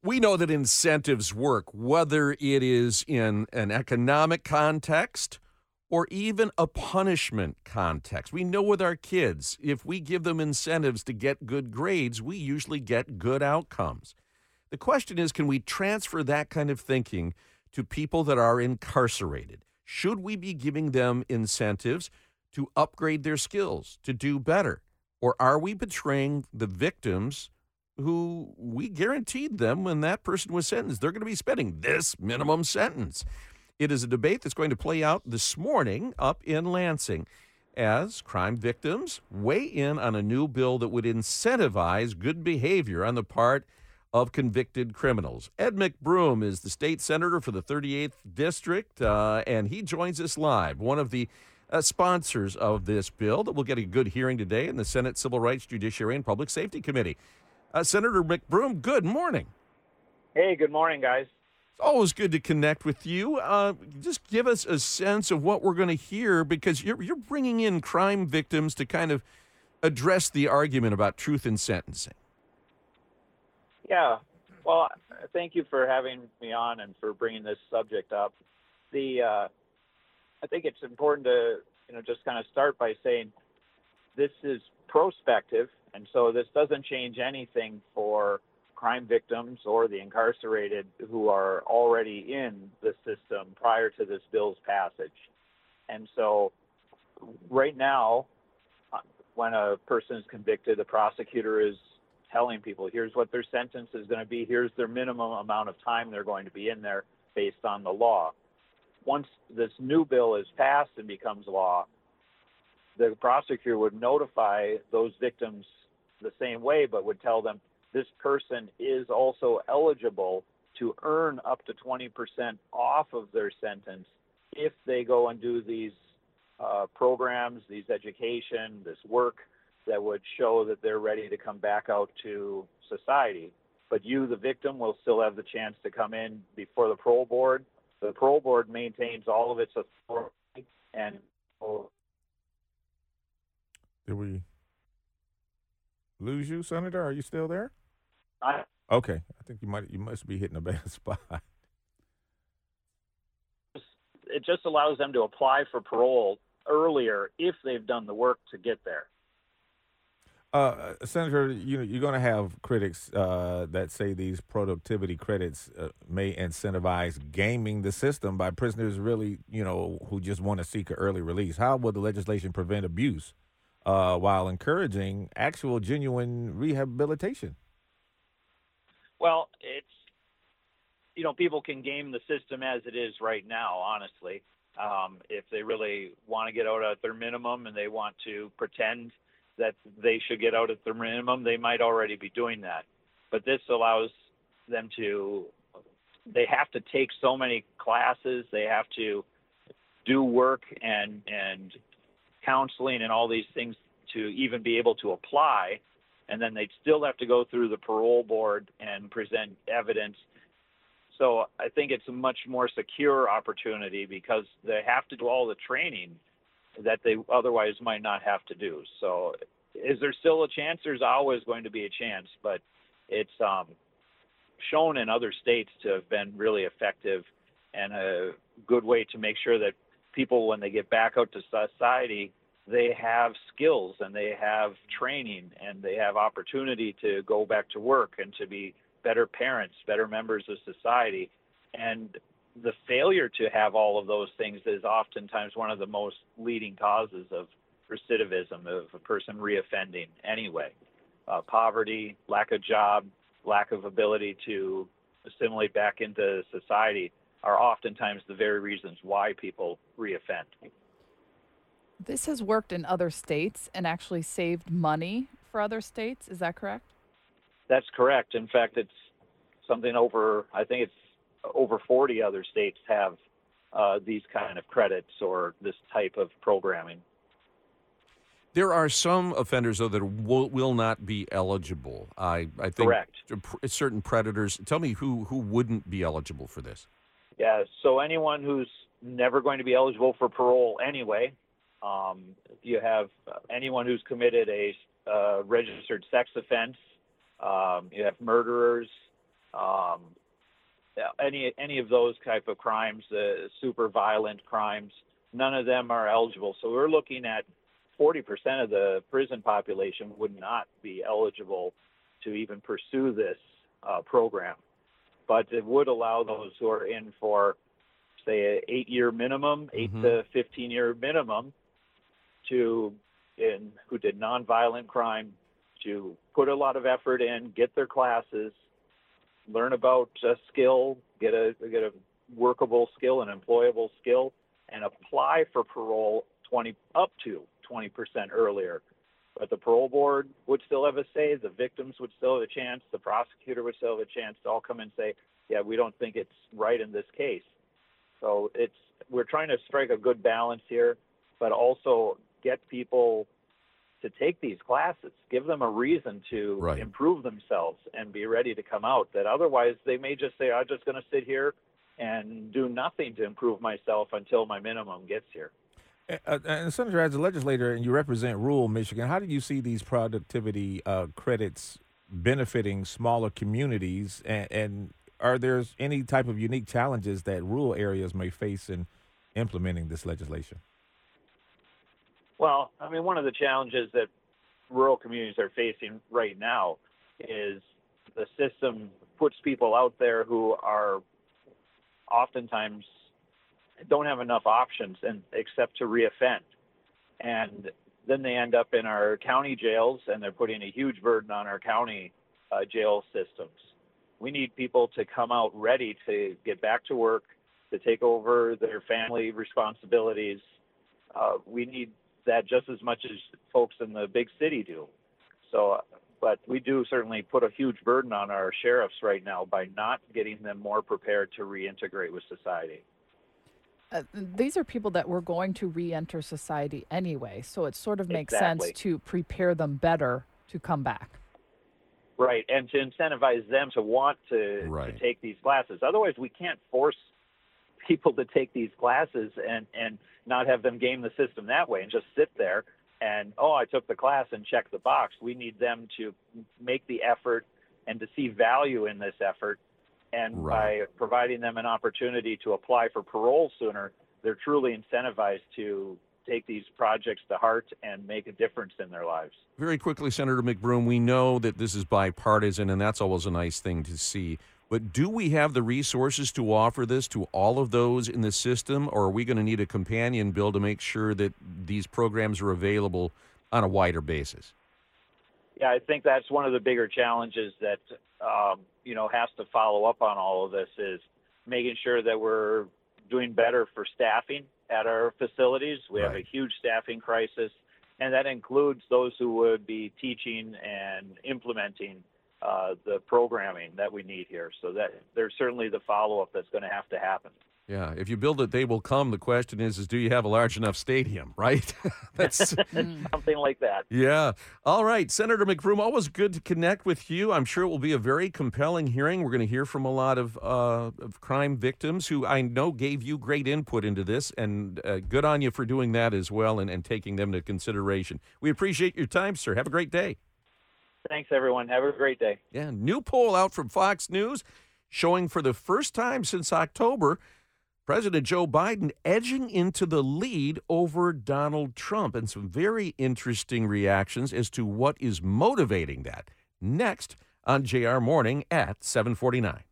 We know that incentives work, whether it is in an economic context or even a punishment context. We know with our kids, if we give them incentives to get good grades, we usually get good outcomes. The question is, can we transfer that kind of thinking to people that are incarcerated? Should we be giving them incentives to upgrade their skills, to do better? Or are we betraying the victims who we guaranteed them when that person was sentenced? They're going to be spending this minimum sentence. It is a debate that's going to play out this morning up in Lansing as crime victims weigh in on a new bill that would incentivize good behavior on the part of convicted criminals. Ed McBroom is the state senator for the 38th District, and he joins us live, one of the sponsors of this bill that will get a good hearing today in the Senate Civil Rights, Judiciary, and Public Safety Committee. Senator McBroom, good morning. Hey, good morning, guys. It's always good to connect with you. Just give us a sense of what we're going to hear, because you're bringing in crime victims to kind of address the argument about truth in sentencing. Yeah, well, thank you for having me on and for bringing this subject up. I think it's important to just kind of start by saying this is prospective, and so this doesn't change anything for crime victims or the incarcerated who are already in the system prior to this bill's passage. And so right now, when a person is convicted, the prosecutor is telling people, here's what their sentence is going to be, here's their minimum amount of time they're going to be in there based on the law. Once this new bill is passed and becomes law, the prosecutor would notify those victims the same way, but would tell them this person is also eligible to earn up to 20% off of their sentence if they go and do these programs, these education, this work that would show that they're ready to come back out to society. But you, the victim, will still have the chance to come in before the parole board. The parole board maintains all of its authority. And did we lose you, Senator? Are you still there? I, Okay, I think you must be hitting a bad spot. it just allows them to apply for parole earlier if they've done the work to get there. Senator, you're going to have critics that say these productivity credits may incentivize gaming the system by prisoners really, who just want to seek an early release. How will the legislation prevent abuse while encouraging actual, genuine rehabilitation? Well, it's, people can game the system as it is right now, honestly. If they really want to get out at their minimum and they want to pretend that they should get out at their minimum, they might already be doing that. But this allows them they have to take so many classes, they have to do work and counseling and all these things to even be able to apply. And then they'd still have to go through the parole board and present evidence. So I think it's a much more secure opportunity because they have to do all the training that they otherwise might not have to do. So is there still a chance? There's always going to be a chance, but it's shown in other states to have been really effective and a good way to make sure that people, when they get back out to society, they have skills and they have training and they have opportunity to go back to work and to be better parents, better members of society. And the failure to have all of those things is oftentimes one of the most leading causes of recidivism, of a person reoffending anyway. Poverty, lack of job, lack of ability to assimilate back into society are oftentimes the very reasons why people reoffend. This has worked in other states and actually saved money for other states. Is that correct? That's correct. In fact, it's something over 40 other states have these kind of credits or this type of programming. There are some offenders, though, that will not be eligible. I think Correct. Certain predators. Tell me who wouldn't be eligible for this. Yeah, so anyone who's never going to be eligible for parole anyway. You have anyone who's committed a registered sex offense. You have murderers, any of those type of crimes, super violent crimes, none of them are eligible. So we're looking at 40% of the prison population would not be eligible to even pursue this program. But it would allow those who are in for, say, an 8-year minimum, 8 to 15-year minimum, who did nonviolent crime, to put a lot of effort in, get their classes, learn about a skill, get a workable skill, an employable skill, and apply for parole up to 20% earlier. But the parole board would still have a say, the victims would still have a chance, the prosecutor would still have a chance to all come and say, yeah, we don't think it's right in this case. So we're trying to strike a good balance here, but also get people to take these classes, give them a reason to improve themselves and be ready to come out, that otherwise they may just say, I'm just going to sit here and do nothing to improve myself until my minimum gets here. And Senator, as a legislator, and you represent rural Michigan, how do you see these productivity credits benefiting smaller communities? And are there any type of unique challenges that rural areas may face in implementing this legislation? Well, I mean, one of the challenges that rural communities are facing right now is the system puts people out there who are oftentimes don't have enough options except to reoffend. And then they end up in our county jails, and they're putting a huge burden on our county jail systems. We need people to come out ready to get back to work, to take over their family responsibilities. We need that just as much as folks in the big city do. So, but we do certainly put a huge burden on our sheriffs right now by not getting them more prepared to reintegrate with society. These are people that were going to re-enter society anyway, so it sort of makes sense to prepare them better to come back. Right, and to incentivize them to want to take these classes. Otherwise, we can't force people to take these classes and not have them game the system that way and just sit there and, I took the class and check the box. We need them to make the effort and to see value in this effort. And by providing them an opportunity to apply for parole sooner, they're truly incentivized to take these projects to heart and make a difference in their lives. Very quickly, Senator McBroom, we know that this is bipartisan, and that's always a nice thing to see. But do we have the resources to offer this to all of those in the system, or are we going to need a companion bill to make sure that these programs are available on a wider basis? Yeah, I think that's one of the bigger challenges that, has to follow up on all of this, is making sure that we're doing better for staffing at our facilities. We have a huge staffing crisis, and that includes those who would be teaching and implementing the programming that we need here. So that there's certainly the follow-up that's going to have to happen. Yeah, if you build it, they will come. The question is do you have a large enough stadium, right? That's something like that. Yeah. All right, Senator McBroom, always good to connect with you. I'm sure it will be a very compelling hearing. We're going to hear from a lot of crime victims who I know gave you great input into this, and good on you for doing that as well and taking them into consideration. We appreciate your time, sir. Have a great day. Thanks, everyone. Have a great day. Yeah, new poll out from Fox News showing for the first time since October, President Joe Biden edging into the lead over Donald Trump, and some very interesting reactions as to what is motivating that. Next on JR Morning at 7:49.